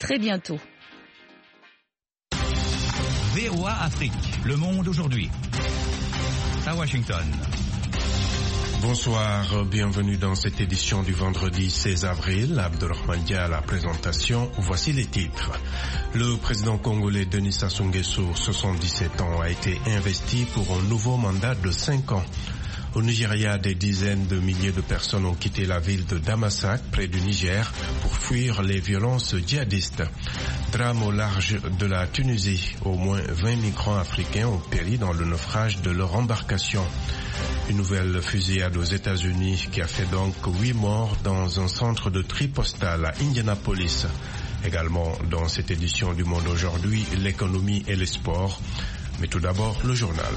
très bientôt. VOA Afrique, le monde aujourd'hui. À Washington. Bonsoir, bienvenue dans cette édition du vendredi 16 avril. Abdelrahman Dia à la présentation. Voici les titres. Le président congolais Denis Sassou Nguesso, 77 ans, a été investi pour un nouveau mandat de 5 ans. Au Nigeria, des dizaines de milliers de personnes ont quitté la ville de Damasak, près du Niger, pour fuir les violences djihadistes. Drame au large de la Tunisie. Au moins 20 migrants africains ont péri dans le naufrage de leur embarcation. Une nouvelle fusillade aux États-Unis qui a fait donc 8 morts dans un centre de tri postal à Indianapolis. Également dans cette édition du Monde aujourd'hui, l'économie et les sports. Mais tout d'abord, le journal.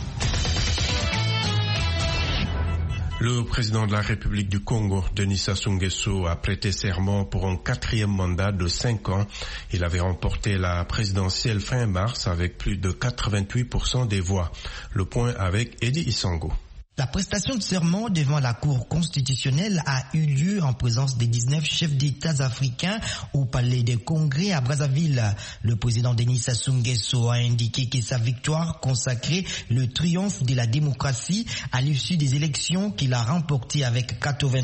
Le président de la République du Congo, Denis Sassou Nguesso, a prêté serment pour un 4e mandat de 5 ans. Il avait remporté la présidentielle fin mars avec plus de 88% des voix. Le point avec Eddie Isango. La prestation de serment devant la Cour constitutionnelle a eu lieu en présence des 19 chefs d'État africains au Palais des Congrès à Brazzaville. Le président Denis Sassou Nguesso a indiqué que sa victoire consacrait le triomphe de la démocratie à l'issue des élections qu'il a remportées avec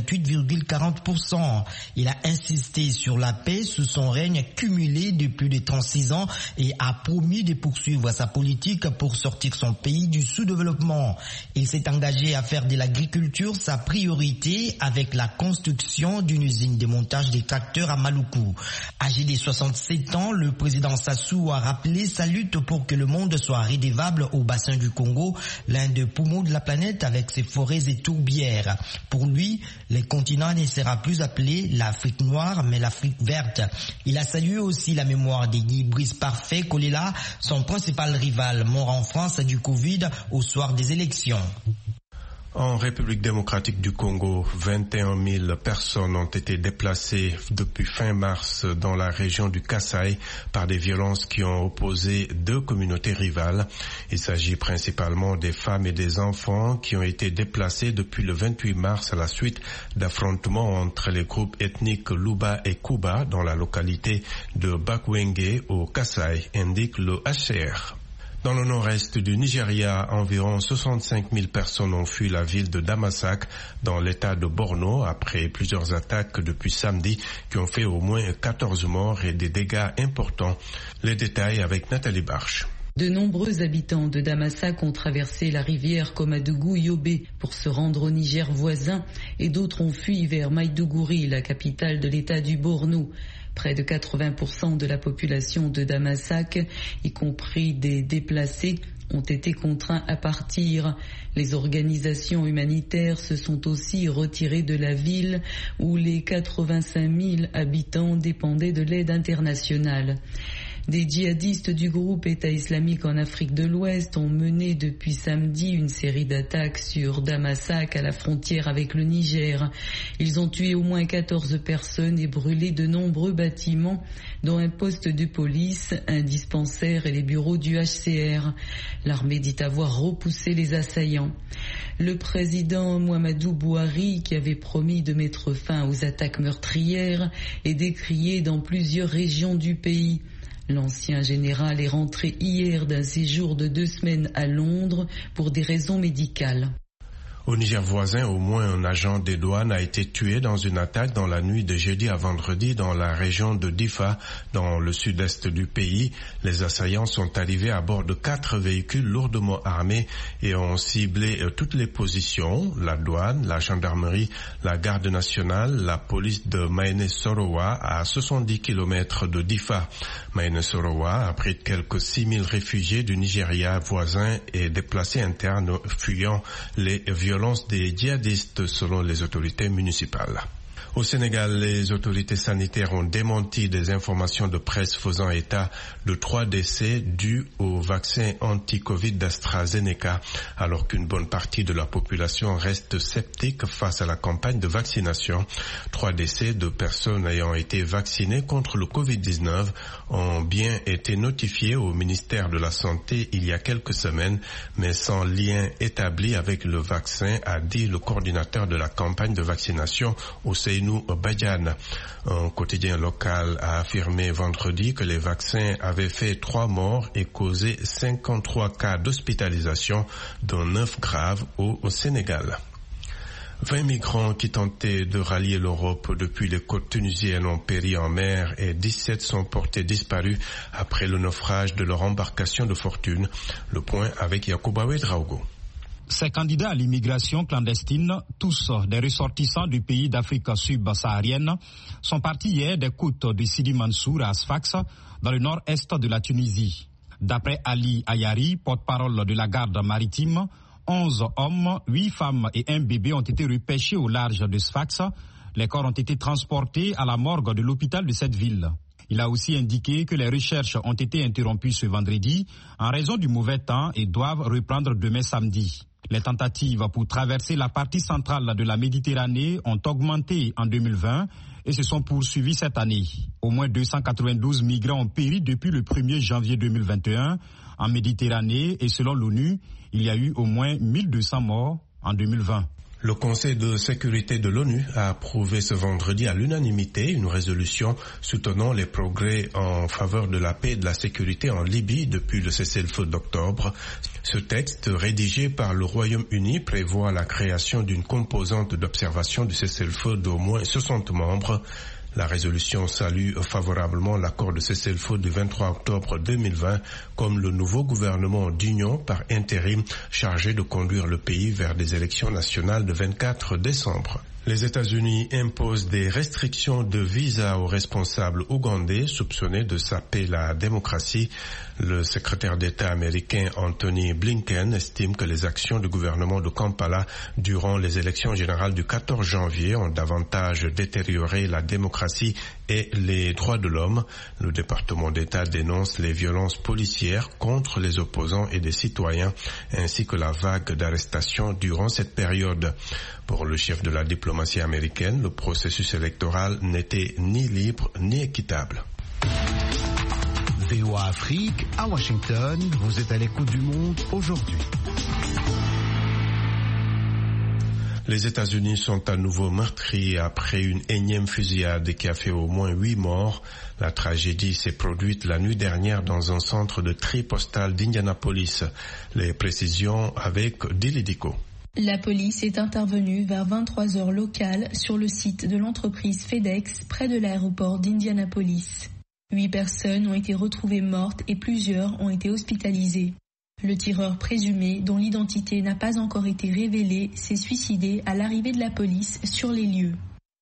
88,40%. Il a insisté sur la paix sous son règne cumulé de plus de 36 ans et a promis de poursuivre sa politique pour sortir son pays du sous-développement. Il s'est engagé à faire de l'agriculture sa priorité avec la construction d'une usine de montage des tracteurs à Maluku. Âgé de 67 ans, le président Sassou a rappelé sa lutte pour que le monde soit redevable au bassin du Congo, l'un des poumons de la planète avec ses forêts et tourbières. Pour lui, le continent ne sera plus appelé l'Afrique noire mais l'Afrique verte. Il a salué aussi la mémoire de Guy Brice Parfait Kolela, son principal rival mort en France du Covid au soir des élections. En République démocratique du Congo, 21 000 personnes ont été déplacées depuis fin mars dans la région du Kasaï par des violences qui ont opposé 2 communautés rivales. Il s'agit principalement des femmes et des enfants qui ont été déplacés depuis le 28 mars à la suite d'affrontements entre les groupes ethniques Luba et Kuba dans la localité de Bakwenge au Kasaï, indique le HCR. Dans le nord-est du Nigeria, environ 65 000 personnes ont fui la ville de Damasak dans l'état de Borno après plusieurs attaques depuis samedi qui ont fait au moins 14 morts et des dégâts importants. Les détails avec Nathalie Barche. De nombreux habitants de Damasak ont traversé la rivière Komadougou-Yobe pour se rendre au Niger voisin et d'autres ont fui vers Maïdougouri, la capitale de l'état du Borno. Près de 80% de la population de Damasak, y compris des déplacés, ont été contraints à partir. Les organisations humanitaires se sont aussi retirées de la ville où les 85 000 habitants dépendaient de l'aide internationale. Des djihadistes du groupe État islamique en Afrique de l'Ouest ont mené depuis samedi une série d'attaques sur Damasak à la frontière avec le Niger. Ils ont tué au moins 14 personnes et brûlé de nombreux bâtiments, dont un poste de police, un dispensaire et les bureaux du HCR. L'armée dit avoir repoussé les assaillants. Le président Mouhamadou Bouhari, qui avait promis de mettre fin aux attaques meurtrières, est décrié dans plusieurs régions du pays. L'ancien général est rentré hier d'un séjour de 2 semaines à Londres pour des raisons médicales. Au Niger voisin, au moins un agent des douanes a été tué dans une attaque dans la nuit de jeudi à vendredi dans la région de Difa, dans le sud-est du pays. Les assaillants sont arrivés à bord de 4 véhicules lourdement armés et ont ciblé toutes les positions, la douane, la gendarmerie, la garde nationale, la police de Maïné-Sorowa à 70 km de Difa. Maïné-Sorowa abrite quelques 6 000 réfugiés du Nigeria voisin et déplacés internes fuyant les violences des djihadistes selon les autorités municipales. Au Sénégal, les autorités sanitaires ont démenti des informations de presse faisant état de 3 décès dus au vaccin anti-Covid d'AstraZeneca, alors qu'une bonne partie de la population reste sceptique face à la campagne de vaccination. 3 décès de personnes ayant été vaccinées contre le Covid-19 ont bien été notifiés au ministère de la Santé il y a quelques semaines, mais sans lien établi avec le vaccin, a dit le coordinateur de la campagne de vaccination au CEI Ousseynou Badiane. Un quotidien local a affirmé vendredi que les vaccins avaient fait 3 morts et causé 53 cas d'hospitalisation, dont 9 graves au Sénégal. 20 migrants qui tentaient de rallier l'Europe depuis les côtes tunisiennes ont péri en mer et 17 sont portés disparus après le naufrage de leur embarcation de fortune. Le point avec Yacouba Ouedraogo. Ces candidats à l'immigration clandestine, tous des ressortissants du pays d'Afrique subsaharienne, sont partis hier des côtes de Sidi Mansour à Sfax, dans le nord-est de la Tunisie. D'après Ali Ayari, porte-parole de la garde maritime, 11 hommes, 8 femmes et 1 bébé ont été repêchés au large de Sfax. Les corps ont été transportés à la morgue de l'hôpital de cette ville. Il a aussi indiqué que les recherches ont été interrompues ce vendredi en raison du mauvais temps et doivent reprendre demain samedi. Les tentatives pour traverser la partie centrale de la Méditerranée ont augmenté en 2020 et se sont poursuivies cette année. Au moins 292 migrants ont péri depuis le 1er janvier 2021 en Méditerranée et selon l'ONU, il y a eu au moins 1200 morts en 2020. Le Conseil de sécurité de l'ONU a approuvé ce vendredi à l'unanimité une résolution soutenant les progrès en faveur de la paix et de la sécurité en Libye depuis le cessez-le-feu d'octobre. Ce texte, rédigé par le Royaume-Uni, prévoit la création d'une composante d'observation du cessez-le-feu d'au moins 60 membres. La résolution salue favorablement l'accord de cessez-le-feu du 23 octobre 2020 comme le nouveau gouvernement d'union par intérim chargé de conduire le pays vers des élections nationales le 24 décembre. Les États-Unis imposent des restrictions de visa aux responsables ougandais soupçonnés de saper la démocratie. Le secrétaire d'État américain Anthony Blinken estime que les actions du gouvernement de Kampala durant les élections générales du 14 janvier ont davantage détérioré la démocratie et les droits de l'homme. Le département d'État dénonce les violences policières contre les opposants et des citoyens, ainsi que la vague d'arrestations durant cette période. Pour le chef de la diplomatie américaine, le processus électoral n'était ni libre ni équitable. VOA Afrique, à Washington, vous êtes à l'écoute du monde aujourd'hui. Les États-Unis sont à nouveau meurtris après une énième fusillade qui a fait au moins 8 morts. La tragédie s'est produite la nuit dernière dans un centre de tri postal d'Indianapolis. Les précisions avec Dilidico. La police est intervenue vers 23h locales sur le site de l'entreprise FedEx près de l'aéroport d'Indianapolis. 8 personnes ont été retrouvées mortes et plusieurs ont été hospitalisées. Le tireur présumé, dont l'identité n'a pas encore été révélée, s'est suicidé à l'arrivée de la police sur les lieux.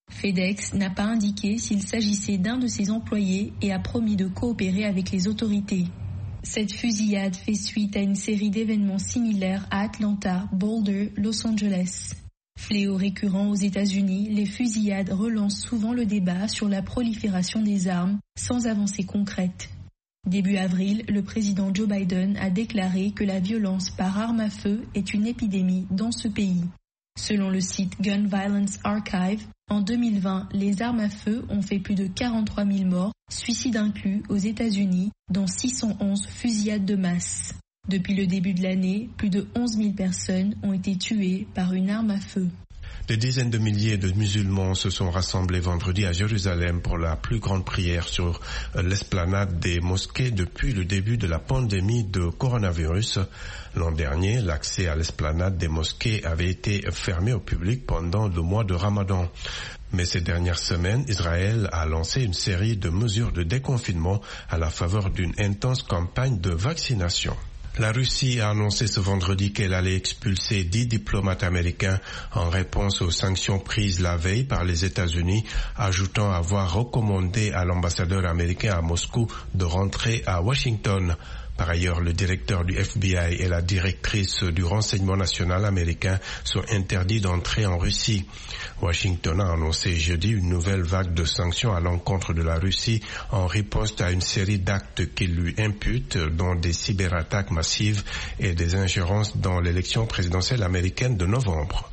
FedEx n'a pas indiqué s'il s'agissait d'un de ses employés et a promis de coopérer avec les autorités. Cette fusillade fait suite à une série d'événements similaires à Atlanta, Boulder, Los Angeles. Fléau récurrent aux États-Unis, les fusillades relancent souvent le débat sur la prolifération des armes sans avancée concrète. Début avril, le président Joe Biden a déclaré que la violence par arme à feu est une épidémie dans ce pays. Selon le site Gun Violence Archive, en 2020, les armes à feu ont fait plus de 43 000 morts, suicides inclus, aux États-Unis, dont 611 fusillades de masse. Depuis le début de l'année, plus de 11 000 personnes ont été tuées par une arme à feu. Des dizaines de milliers de musulmans se sont rassemblés vendredi à Jérusalem pour la plus grande prière sur l'esplanade des mosquées depuis le début de la pandémie de coronavirus. L'an dernier, l'accès à l'esplanade des mosquées avait été fermé au public pendant le mois de Ramadan. Mais ces dernières semaines, Israël a lancé une série de mesures de déconfinement à la faveur d'une intense campagne de vaccination. La Russie a annoncé ce vendredi qu'elle allait expulser 10 diplomates américains en réponse aux sanctions prises la veille par les États-Unis, ajoutant avoir recommandé à l'ambassadeur américain à Moscou de rentrer à Washington. Par ailleurs, le directeur du FBI et la directrice du renseignement national américain sont interdits d'entrer en Russie. Washington a annoncé jeudi une nouvelle vague de sanctions à l'encontre de la Russie en riposte à une série d'actes qu'il lui impute, dont des cyberattaques massives et des ingérences dans l'élection présidentielle américaine de novembre.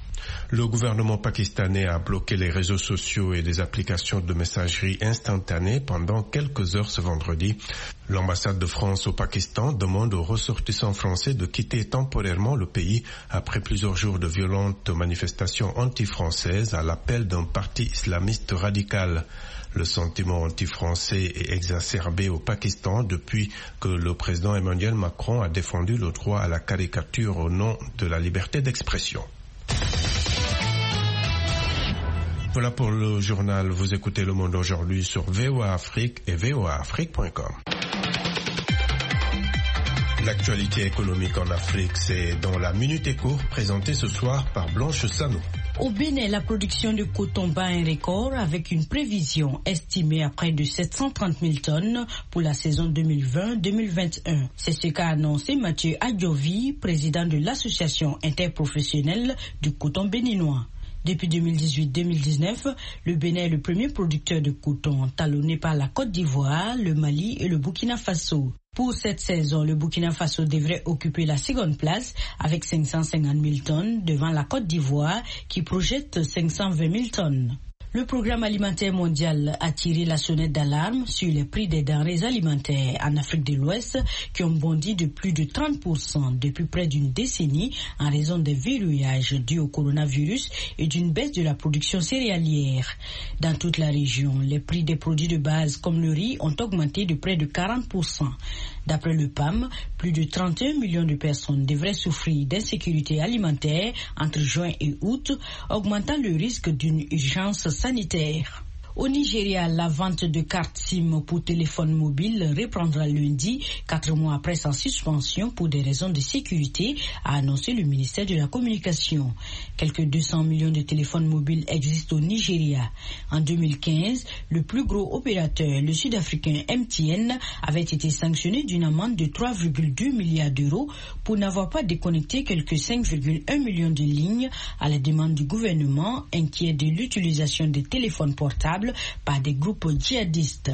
Le gouvernement pakistanais a bloqué les réseaux sociaux et les applications de messagerie instantanée pendant quelques heures ce vendredi. L'ambassade de France au Pakistan demande aux ressortissants français de quitter temporairement le pays après plusieurs jours de violentes manifestations anti-françaises à l'appel d'un parti islamiste radical. Le sentiment anti-français est exacerbé au Pakistan depuis que le président Emmanuel Macron a défendu le droit à la caricature au nom de la liberté d'expression. Voilà pour le journal. Vous écoutez Le Monde aujourd'hui sur VOA Afrique et voaafrique.com. L'actualité économique en Afrique, c'est dans la Minute Éco, présentée ce soir par Blanche Sanou. Au Bénin, la production de coton bat un record avec une prévision estimée à près de 730 000 tonnes pour la saison 2020-2021. C'est ce qu'a annoncé Mathieu Adjovi, président de l'association interprofessionnelle du coton béninois. Depuis 2018-2019, le Bénin est le premier producteur de coton, talonné par la Côte d'Ivoire, le Mali et le Burkina Faso. Pour cette saison, le Burkina Faso devrait occuper la seconde place avec 550 000 tonnes devant la Côte d'Ivoire qui projette 520 000 tonnes. Le programme alimentaire mondial a tiré la sonnette d'alarme sur les prix des denrées alimentaires en Afrique de l'Ouest qui ont bondi de plus de 30% depuis près d'une décennie en raison des verrouillages dus au coronavirus et d'une baisse de la production céréalière. Dans toute la région, les prix des produits de base comme le riz ont augmenté de près de 40%. D'après le PAM, plus de 31 millions de personnes devraient souffrir d'insécurité alimentaire entre juin et août, augmentant le risque d'une urgence sanitaire. Au Nigeria, la vente de cartes SIM pour téléphone mobile reprendra lundi, 4 mois après sa suspension pour des raisons de sécurité, a annoncé le ministère de la Communication. Quelques 200 millions de téléphones mobiles existent au Nigeria. En 2015, le plus gros opérateur, le sud-africain MTN, avait été sanctionné d'une amende de 3,2 milliards d'euros pour n'avoir pas déconnecté quelques 5,1 millions de lignes à la demande du gouvernement, inquiet de l'utilisation des téléphones portables par des groupes djihadistes.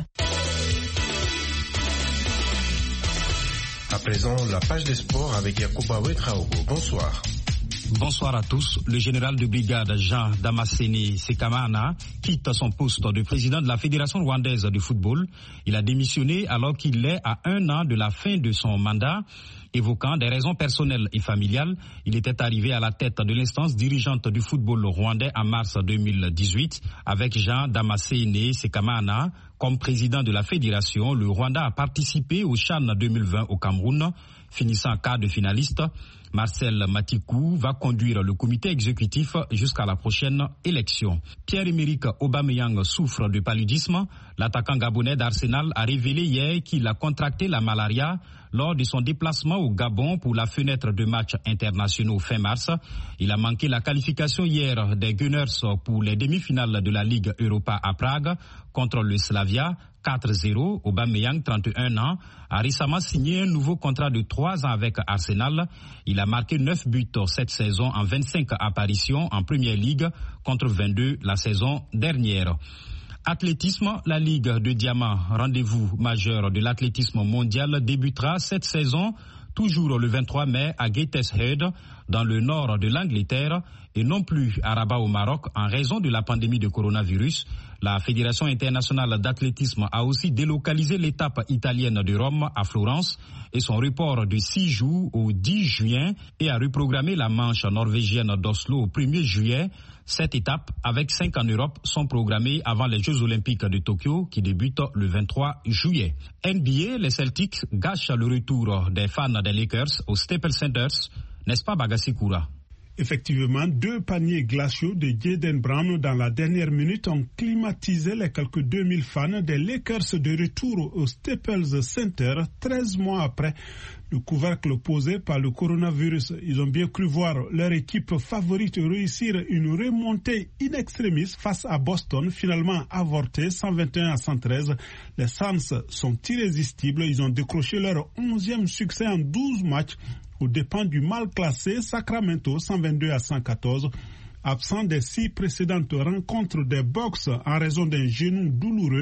À présent, la page des sports avec Yacouba Ouedraogo. Bonsoir. Bonsoir à tous. Le général de brigade Jean Damascene Sekamana quitte son poste de président de la Fédération rwandaise de football. Il a démissionné alors qu'il est à 1 an de la fin de son mandat. Évoquant des raisons personnelles et familiales, il était arrivé à la tête de l'instance dirigeante du football rwandais en mars 2018. Avec Jean Damascene Sekamana comme président de la fédération, le Rwanda a participé au CHAN 2020 au Cameroun, finissant quart de finaliste. Marcel Matikou va conduire le comité exécutif jusqu'à la prochaine élection. Pierre-Emerick Aubameyang souffre de paludisme. L'attaquant gabonais d'Arsenal a révélé hier qu'il a contracté la malaria lors de son déplacement au Gabon pour la fenêtre de matchs internationaux fin mars. Il a manqué la qualification hier des Gunners pour les demi-finales de la Ligue Europa à Prague contre le Slavia. 4-0, Aubameyang, 31 ans, a récemment signé un nouveau contrat de 3 ans avec Arsenal. Il a marqué 9 buts cette saison en 25 apparitions en Première Ligue contre 22 la saison dernière. Athlétisme, la Ligue de Diamant, rendez-vous majeur de l'athlétisme mondial, débutera cette saison toujours le 23 mai à Gateshead, dans le nord de l'Angleterre, et non plus à Rabat au Maroc en raison de la pandémie de coronavirus. La Fédération internationale d'athlétisme a aussi délocalisé l'étape italienne de Rome à Florence et son report de 6 jours au 10 juin et a reprogrammé la manche norvégienne d'Oslo au 1er juillet. Cette étape, avec 5 en Europe, sont programmées avant les Jeux Olympiques de Tokyo qui débutent le 23 juillet. NBA, les Celtics gâchent le retour des fans des Lakers au Staples Center, n'est-ce pas Bagassi Koura? Effectivement, 2 paniers glaciaux de Jayden Brown dans la dernière minute ont climatisé les quelques 2000 fans des Lakers de retour au Staples Center 13 mois après le couvercle posé par le coronavirus. Ils ont bien cru voir leur équipe favorite réussir une remontée in extremis face à Boston, finalement avortée 121-113. Les Suns sont irrésistibles. Ils ont décroché leur 11e succès en 12 matchs aux dépens du mal classé Sacramento 122-114. Absent des 6 précédentes rencontres des Bucks en raison d'un genou douloureux,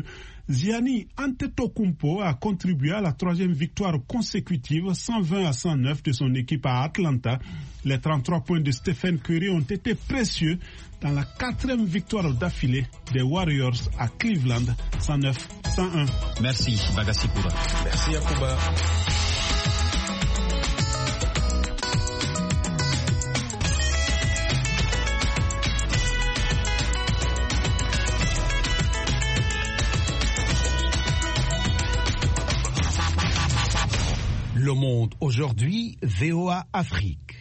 Gianni Antetokounmpo a contribué à la 3e victoire consécutive 120-109 de son équipe à Atlanta. Les 33 points de Stephen Curry ont été précieux dans la 4e victoire d'affilée des Warriors à Cleveland 109-101. Merci Bagassi Koura. Merci Yacouba. Le Monde aujourd'hui, VOA Afrique.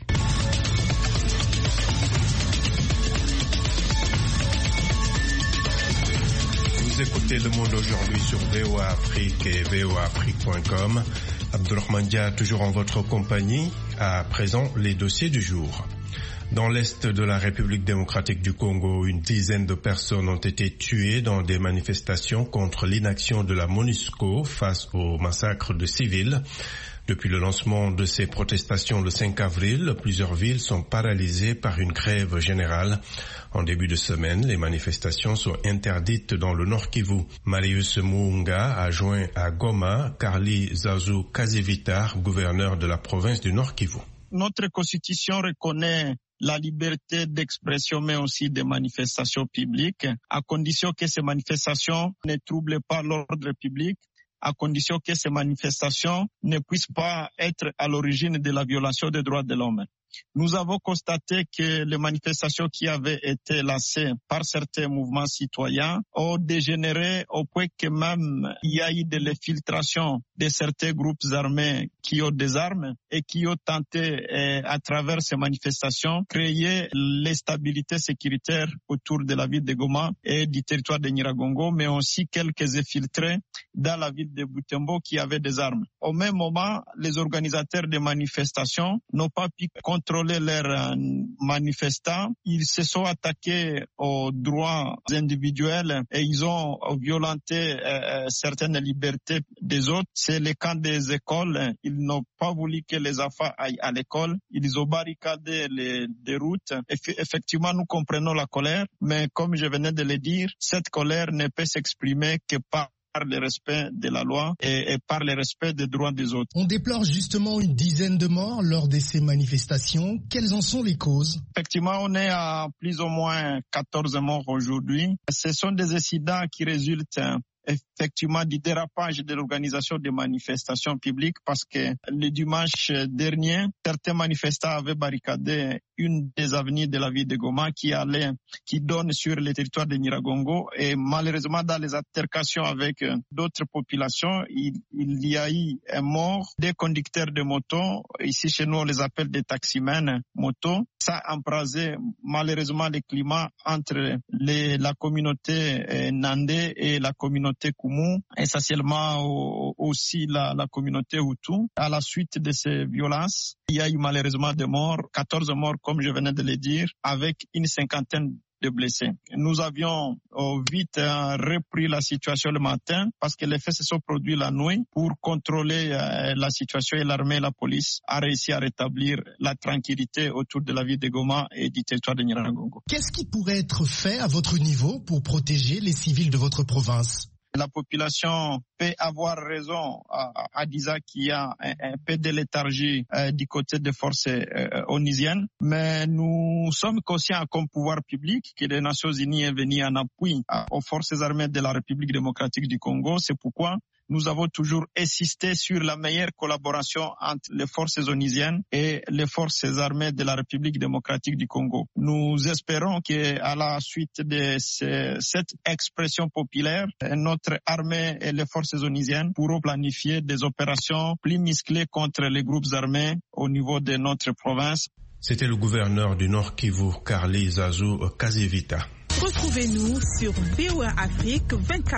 Vous écoutez Le Monde aujourd'hui sur VOA Afrique et voaafrique.com. Abdourahmane Dia, toujours en votre compagnie. À présent, les dossiers du jour. Dans l'est de la République démocratique du Congo, une dizaine de personnes ont été tuées dans des manifestations contre l'inaction de la MONUSCO face au massacre de civils. Depuis le lancement de ces protestations le 5 avril, plusieurs villes sont paralysées par une grève générale. En début de semaine, les manifestations sont interdites dans le Nord Kivu. Marius Muunga a joint à Goma Carly Zazou Kazivita, gouverneur de la province du Nord Kivu. Notre constitution reconnaît la liberté d'expression, mais aussi de manifestations publiques, à condition que ces manifestations ne troublent pas l'ordre public, à condition que ces manifestations ne puissent pas être à l'origine de la violation des droits de l'homme. Nous avons constaté que les manifestations qui avaient été lancées par certains mouvements citoyens ont dégénéré au point que même il y a eu de l'infiltration de certains groupes armés qui ont des armes et qui ont tenté à travers ces manifestations créer l'instabilité sécuritaire autour de la ville de Goma et du territoire de Nyiragongo, mais aussi quelques infiltrés dans la ville de Butembo qui avaient des armes. Au même moment, les organisateurs des manifestations n'ont pas pu contrôler leurs manifestants. Ils se sont attaqués aux droits individuels et ils ont violenté certaines libertés des autres. C'est le cas des écoles. Ils n'ont pas voulu que les enfants aillent à l'école. Ils ont barricadé les routes. Effectivement, nous comprenons la colère, mais comme je venais de le dire, cette colère ne peut s'exprimer que par le respect de la loi et par le respect des droits des autres. On déplore justement une dizaine de morts lors de ces manifestations. Quelles en sont les causes? Effectivement, on est à plus ou moins 14 morts aujourd'hui. Ce sont des incidents qui résultent effectivement du dérapage de l'organisation des manifestations publiques parce que le dimanche dernier, certains manifestants avaient barricadé une des avenues de la ville de Goma qui donne sur le territoire de Nyiragongo et malheureusement dans les altercations avec d'autres populations, il y a eu un mort des conducteurs de moto. Ici chez nous on les appelle des taximens moto. Ça a embrasé malheureusement le climat entre la communauté Nandé et la communauté Kumu, essentiellement aussi la communauté Hutu. À la suite de ces violences, il y a eu malheureusement des morts, 14 morts comme je venais de le dire, avec une 50aine de blessés. Nous avions vite repris la situation le matin parce que les faits se sont produits la nuit pour contrôler la situation et l'armée et la police a réussi à rétablir la tranquillité autour de la ville de Goma et du territoire de Nyiragongo. Qu'est-ce qui pourrait être fait à votre niveau pour protéger les civils de votre province? La population peut avoir raison à dire qu'il y a un peu de léthargie du côté des forces onusiennes, mais nous sommes conscients comme pouvoir public que les Nations Unies est venu en appui aux forces armées de la République démocratique du Congo. C'est pourquoi nous avons toujours insisté sur la meilleure collaboration entre les forces onusiennes et les forces armées de la République démocratique du Congo. Nous espérons qu'à la suite de cette expression populaire, notre armée et les forces onusiennes pourront planifier des opérations plus musclées contre les groupes armés au niveau de notre province. C'était le gouverneur du Nord Kivu, Carly Zazou Kazivita. Retrouvez-nous sur VOA Afrique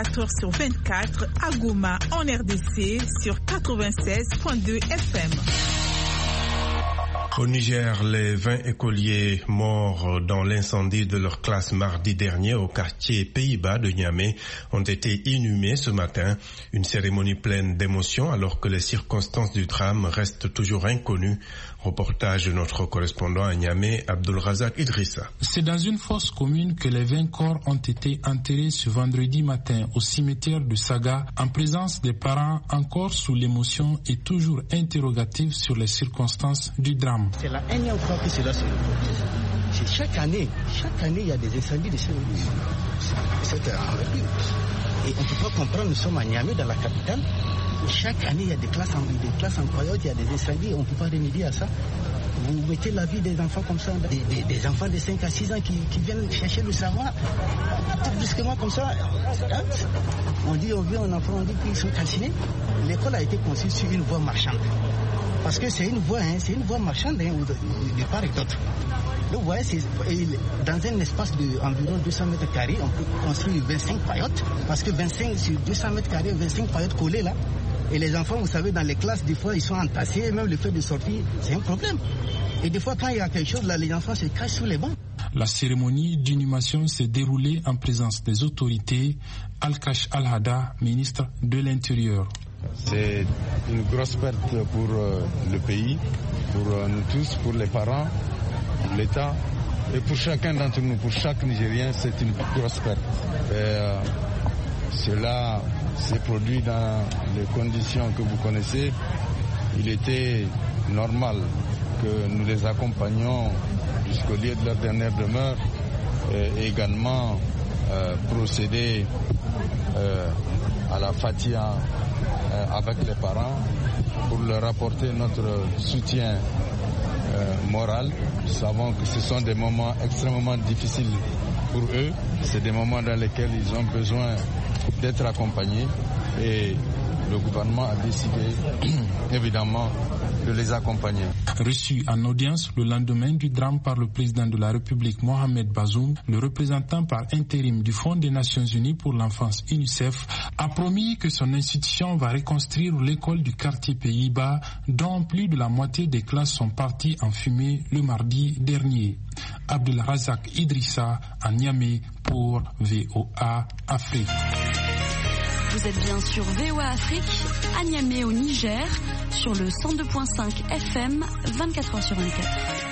24h/24 à Goma en RDC sur 96.2 FM. Au Niger, les 20 écoliers morts dans l'incendie de leur classe mardi dernier au quartier Pays-Bas de Niamey ont été inhumés ce matin. Une cérémonie pleine d'émotions alors que les circonstances du drame restent toujours inconnues. Reportage de notre correspondant à Niamey, Abdulrazak Idrissa. C'est dans une fosse commune que les 20 corps ont été enterrés ce vendredi matin au cimetière de Saga en présence des parents encore sous l'émotion et toujours interrogatifs sur les circonstances du drame. C'est la énième fois que cela se répète. Chaque année, il y a des incendies de cette envergure. Et on ne peut pas comprendre, nous sommes à Niamey, dans la capitale. Chaque année, il y a des classes incroyables, il y a des incendies, on ne peut pas remédier à ça. Vous mettez la vie des enfants comme ça, des enfants de 5 à 6 ans qui viennent chercher le savoir. Tout brusquement comme ça, on dit on vient un enfant, on dit qu'ils sont calcinés. L'école a été conçue sur une voie marchande. Parce que c'est une voie marchande de part et d'autre. Donc vous voyez, dans un espace d'environ 200 mètres carrés, on peut construire 25 paillotes. Parce que 25 sur 200 mètres carrés, 25 paillotes collées là. Et les enfants, vous savez, dans les classes, des fois, ils sont entassés. Et même le fait de sortir, c'est un problème. Et des fois, quand il y a quelque chose, là, les enfants se cachent sous les bancs. La cérémonie d'inhumation s'est déroulée en présence des autorités. Al-Kash Al-Hada, ministre de l'Intérieur. C'est une grosse perte pour le pays, pour nous tous, pour les parents, pour l'État et pour chacun d'entre nous, pour chaque Nigérien, c'est une grosse perte. Cela s'est produit dans les conditions que vous connaissez. Il était normal que nous les accompagnions jusqu'au lieu de leur dernière demeure et également procéder à la fatia avec les parents pour leur apporter notre soutien moral. Nous savons que ce sont des moments extrêmement difficiles pour eux. C'est des moments dans lesquels ils ont besoin d'être accompagnés et le gouvernement a décidé évidemment de les accompagner. Reçu en audience le lendemain du drame par le président de la République Mohamed Bazoum, le représentant par intérim du Fonds des Nations Unies pour l'enfance UNICEF a promis que son institution va reconstruire l'école du quartier Pays-Bas dont plus de la moitié des classes sont parties en fumée le mardi dernier. Abdulrazak Idrissa à Niamey pour VOA Afrique. Vous êtes bien sur VOA Afrique, à Niamey au Niger, sur le 102.5 FM, 24h sur 24.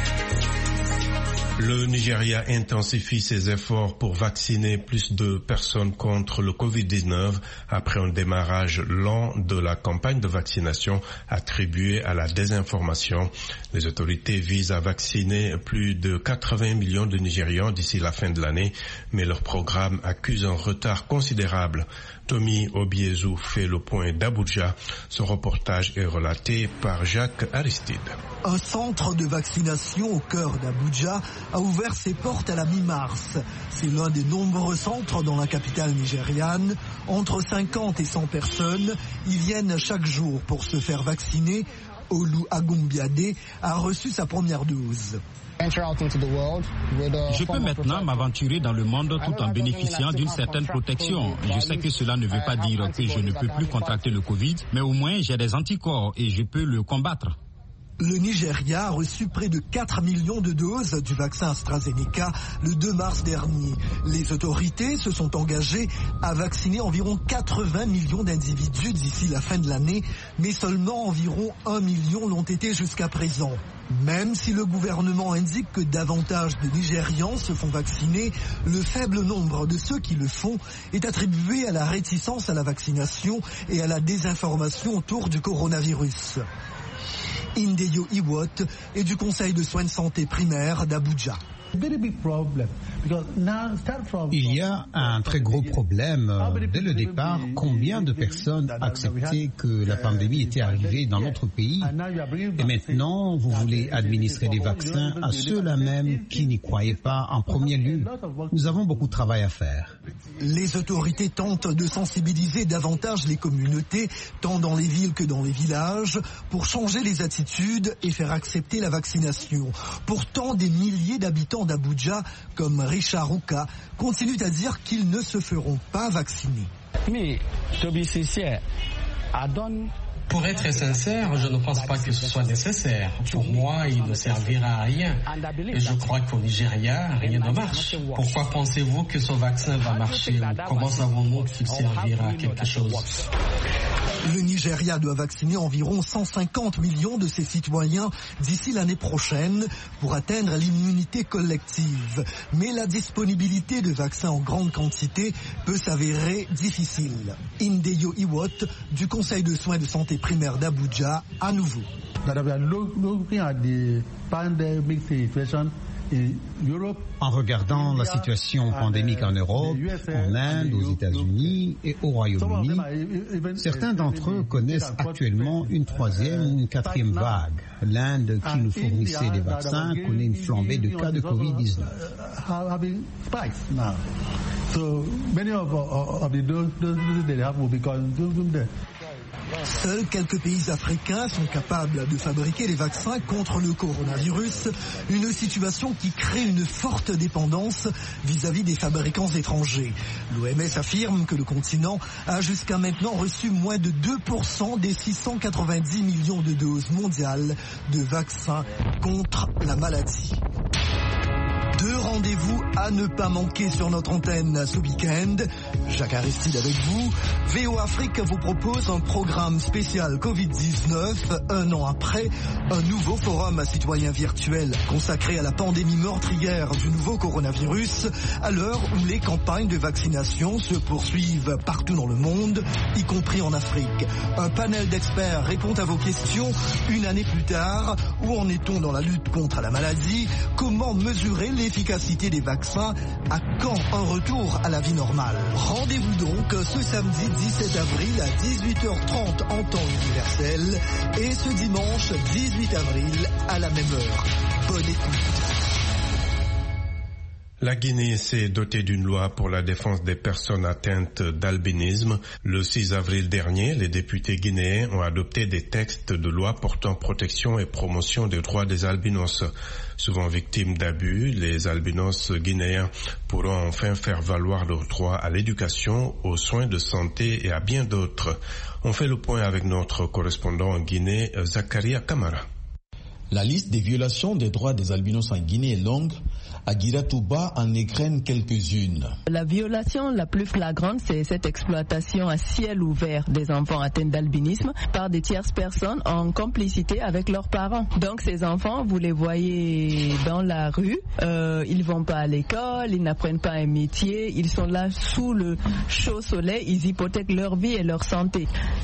Le Nigeria intensifie ses efforts pour vacciner plus de personnes contre le Covid-19 après un démarrage lent de la campagne de vaccination attribuée à la désinformation. Les autorités visent à vacciner plus de 80 millions de Nigérians d'ici la fin de l'année, mais leur programme accuse un retard considérable. Tommy Obiezu fait le point d'Abuja. Ce reportage est relaté par Jacques Aristide. Un centre de vaccination au cœur d'Abuja a ouvert ses portes à la mi-mars. C'est l'un des nombreux centres dans la capitale nigériane. Entre 50 et 100 personnes y viennent chaque jour pour se faire vacciner. Olu Agumbiade a reçu sa première dose. Je peux maintenant m'aventurer dans le monde tout en bénéficiant d'une certaine protection. Je sais que cela ne veut pas dire que je ne peux plus contracter le Covid, mais au moins j'ai des anticorps et je peux le combattre. Le Nigeria a reçu près de 4 millions de doses du vaccin AstraZeneca le 2 mars dernier. Les autorités se sont engagées à vacciner environ 80 millions d'individus d'ici la fin de l'année, mais seulement environ 1 million l'ont été jusqu'à présent. Même si le gouvernement indique que davantage de Nigérians se font vacciner, le faible nombre de ceux qui le font est attribué à la réticence à la vaccination et à la désinformation autour du coronavirus. Indeyo Iwot est du Conseil de soins de santé primaire d'Abuja. Il y a un très gros problème. Dès le départ, combien de personnes acceptaient que la pandémie était arrivée dans notre pays et maintenant vous voulez administrer des vaccins à ceux-là même qui n'y croyaient pas en premier lieu. Nous avons beaucoup de travail à faire. Les autorités tentent de sensibiliser davantage les communautés, tant dans les villes que dans les villages, pour changer les attitudes et faire accepter la vaccination. Pourtant, des milliers d'habitants d'Abuja, comme Richard Ruka, continuent à dire qu'ils ne se feront pas vacciner. Pour être sincère, je ne pense pas que ce soit nécessaire. Pour moi, il ne servira à rien. Et je crois qu'au Nigeria, rien ne marche. Pourquoi pensez-vous que ce vaccin va marcher? Comment savons-nous qu'il servira à quelque chose? Le Nigeria doit vacciner environ 150 millions de ses citoyens d'ici l'année prochaine pour atteindre l'immunité collective. Mais la disponibilité de vaccins en grande quantité peut s'avérer difficile. Indeyo Iwot du Conseil de soins de santé primaire d'Abuja à nouveau. En regardant la situation pandémique en Europe, en Inde, aux États-Unis et au Royaume-Uni, certains d'entre eux connaissent actuellement une 3e ou une 4e vague. L'Inde, qui nous fournissait des vaccins, connaît une flambée de cas de Covid-19. Seuls quelques pays africains sont capables de fabriquer les vaccins contre le coronavirus, une situation qui crée une forte dépendance vis-à-vis des fabricants étrangers. L'OMS affirme que le continent a jusqu'à maintenant reçu moins de 2% des 690 millions de doses mondiales de vaccins contre la maladie. 2 rendez-vous à ne pas manquer sur notre antenne ce week-end. Jacques Aristide avec vous. VOA Afrique vous propose un programme spécial Covid-19. 1 an après, un nouveau forum citoyen virtuel consacré à la pandémie meurtrière du nouveau coronavirus, à l'heure où les campagnes de vaccination se poursuivent partout dans le monde, y compris en Afrique. Un panel d'experts répond à vos questions 1 année plus tard. Où en est-on dans la lutte contre la maladie? Comment mesurer l'efficacité des vaccins? À quand un retour à la vie normale? Rendez-vous donc ce samedi 17 avril à 18h30 en temps universel et ce dimanche 18 avril à la même heure. Bonne écoute. La Guinée s'est dotée d'une loi pour la défense des personnes atteintes d'albinisme. Le 6 avril dernier, les députés guinéens ont adopté des textes de loi portant protection et promotion des droits des albinos. Souvent victimes d'abus, les albinos guinéens pourront enfin faire valoir leurs droits à l'éducation, aux soins de santé et à bien d'autres. On fait le point avec notre correspondant en Guinée, Zakaria Kamara. La liste des violations des droits des albinos en Guinée est longue. Aguira Touba en égrène quelques-unes. La violation la plus flagrante, c'est cette exploitation à ciel ouvert des enfants atteints d'albinisme par des tierces personnes en complicité avec leurs parents. Donc ces enfants, vous les voyez dans la rue, ils vont pas à l'école, ils n'apprennent pas un métier, ils sont là sous le chaud soleil, ils hypothèquent leur vie et leur santé.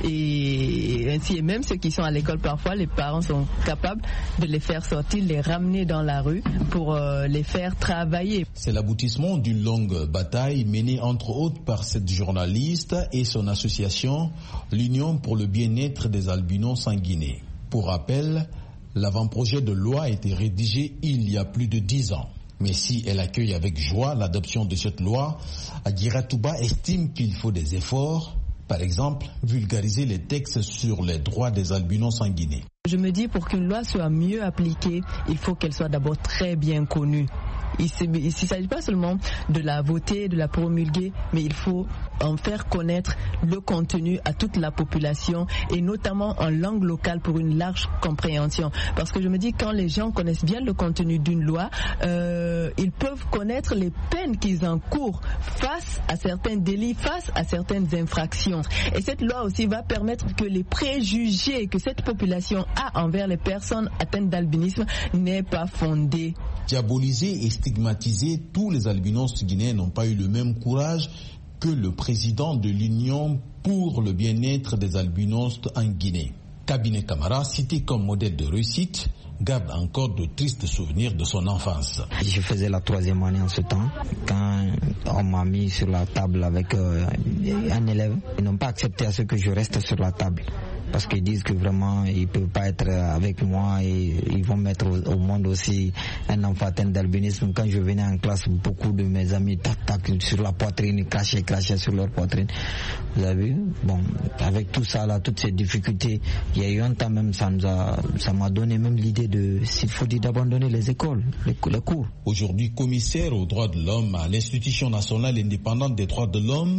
Et ainsi, et même ceux qui sont à l'école parfois, les parents sont capables de les faire sortir, les ramener dans la rue pour les faire travailler. C'est l'aboutissement d'une longue bataille menée entre autres par cette journaliste et son association, l'Union pour le bien-être des albinos en Guinée. Pour rappel, l'avant-projet de loi a été rédigé il y a plus de 10 ans. Mais si elle accueille avec joie l'adoption de cette loi, Aguira Touba estime qu'il faut des efforts. Par exemple, vulgariser les textes sur les droits des albinos en Guinée. Je me dis, pour qu'une loi soit mieux appliquée, il faut qu'elle soit d'abord très bien connue. Il ne s'agit pas seulement de la voter, de la promulguer, mais il faut en faire connaître le contenu à toute la population et notamment en langue locale pour une large compréhension. Parce que je me dis, quand les gens connaissent bien le contenu d'une loi, ils peuvent connaître les peines qu'ils encourent face à certains délits, face à certaines infractions. Et cette loi aussi va permettre que les préjugés que cette population a envers les personnes atteintes d'albinisme n'est pas fondé. Diaboliser et stigmatiser, tous les albinos guinéens n'ont pas eu le même courage que le président de l'Union pour le bien-être des albinos en Guinée. Cabinet Camara, cité comme modèle de réussite, garde encore de tristes souvenirs de son enfance. Je faisais la 3e année en ce temps, quand on m'a mis sur la table avec un élève. Ils n'ont pas accepté à ce que je reste sur la table. Parce qu'ils disent que vraiment ils ne peuvent pas être avec moi et ils vont mettre au monde aussi un enfant atteint d'albinisme. Quand je venais en classe, beaucoup de mes amis tac sur la poitrine, crachaient sur leur poitrine. Vous avez vu? Bon, avec tout ça là, toutes ces difficultés, il y a eu un temps même, ça m'a donné même l'idée s'il faut dire d'abandonner les écoles, les cours. Aujourd'hui commissaire aux droits de l'homme à l'Institution nationale indépendante des droits de l'homme,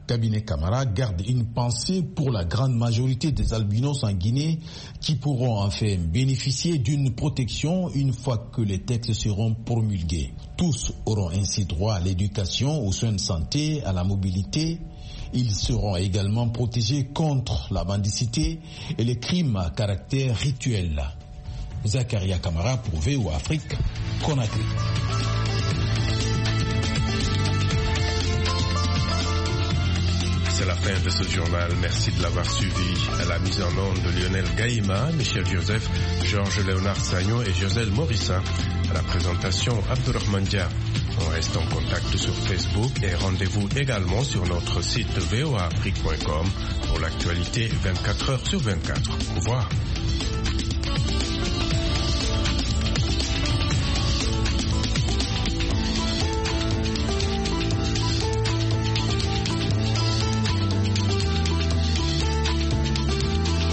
Cabinet Camara garde une pensée pour la grande majorité des albinos en Guinée qui pourront enfin bénéficier d'une protection une fois que les textes seront promulgués. Tous auront ainsi droit à l'éducation, aux soins de santé, à la mobilité. Ils seront également protégés contre la mendicité et les crimes à caractère rituel. Zakaria Camara pour VOA Afrique, Conakry. C'est la fin de ce journal. Merci de l'avoir suivi. À la mise en onde de Lionel Gaïma, Michel Joseph, Georges Léonard Sagnon et Joselle Morissa. À la présentation, Abdurrahman Dia. On reste en contact sur Facebook et rendez-vous également sur notre site voaafrique.com pour l'actualité 24 heures sur 24. Au revoir.